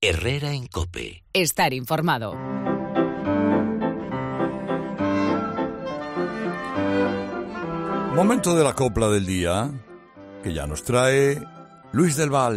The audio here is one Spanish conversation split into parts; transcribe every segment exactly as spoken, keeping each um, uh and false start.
Herrera en COPE. Estar informado. Momento de la copla del día, que ya nos trae Luis del Val.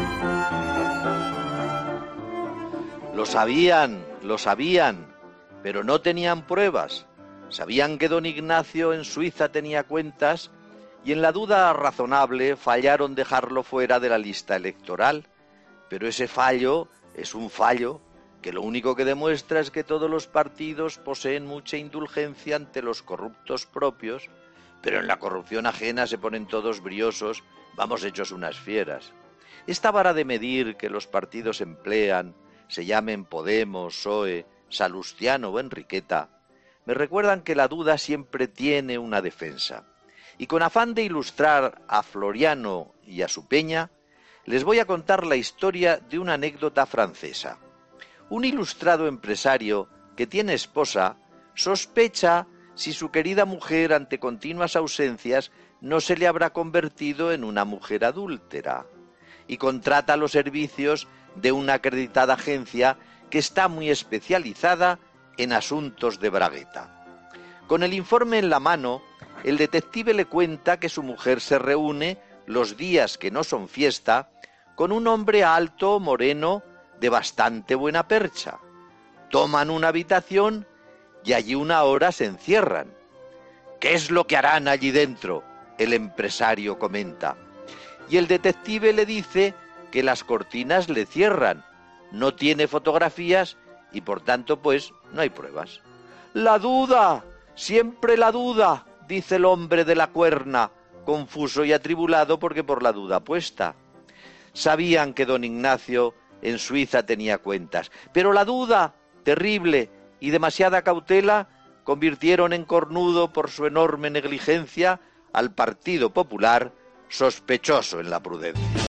Lo sabían, lo sabían, pero no tenían pruebas. Sabían que don Ignacio en Suiza tenía cuentas y en la duda razonable fallaron dejarlo fuera de la lista electoral. Pero ese fallo es un fallo que lo único que demuestra es que todos los partidos poseen mucha indulgencia ante los corruptos propios, pero en la corrupción ajena se ponen todos briosos, vamos hechos unas fieras. Esta vara de medir que los partidos emplean, se llamen Podemos, P S O E, Salustiano o Enriqueta, me recuerdan que la duda siempre tiene una defensa. Y con afán de ilustrar a Floriano y a su peña, les voy a contar la historia de una anécdota francesa. Un ilustrado empresario que tiene esposa sospecha si su querida mujer, ante continuas ausencias, no se le habrá convertido en una mujer adúltera, y contrata los servicios de una acreditada agencia que está muy especializada en asuntos de bragueta. Con el informe en la mano, el detective le cuenta que su mujer se reúne los días que no son fiesta con un hombre alto, moreno, de bastante buena percha. Toman una habitación y allí una hora se encierran. ¿Qué es lo que harán allí dentro?, el empresario comenta. Y el detective le dice que las cortinas le cierran, no tiene fotografías y por tanto pues no hay pruebas. La duda, siempre la duda, dice el hombre de la cuerna, confuso y atribulado porque por la duda puesta. Sabían que don Ignacio en Suiza tenía cuentas, pero la duda, terrible y demasiada cautela, convirtieron en cornudo por su enorme negligencia al Partido Popular, sospechoso en la prudencia.